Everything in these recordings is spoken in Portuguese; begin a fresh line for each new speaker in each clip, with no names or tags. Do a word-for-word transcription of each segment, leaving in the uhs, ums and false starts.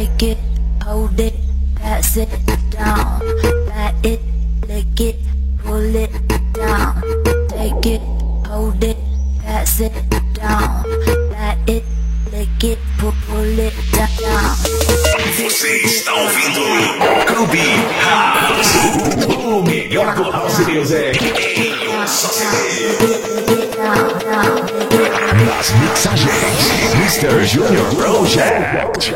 Take it, hold it, pass it down. Pat it, lick it, pull it down. Take it, hold it, pass it down. Pat it, lick it, pull, pull it down.
Você está ouvindo Clube House, o melhor do House Music em um só C D. Nas mixagens, mister Junior Project.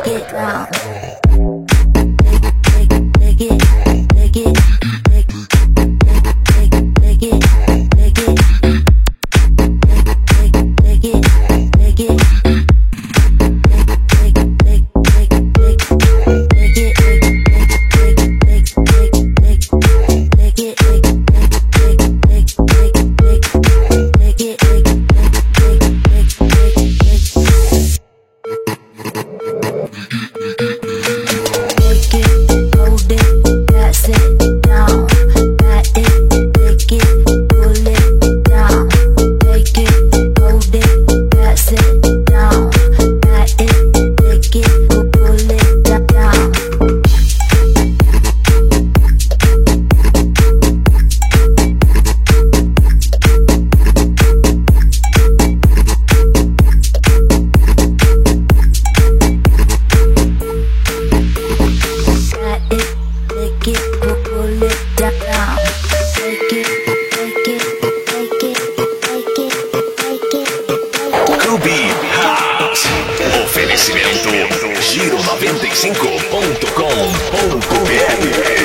Oferecimento giro noventa e cinco ponto com ponto br.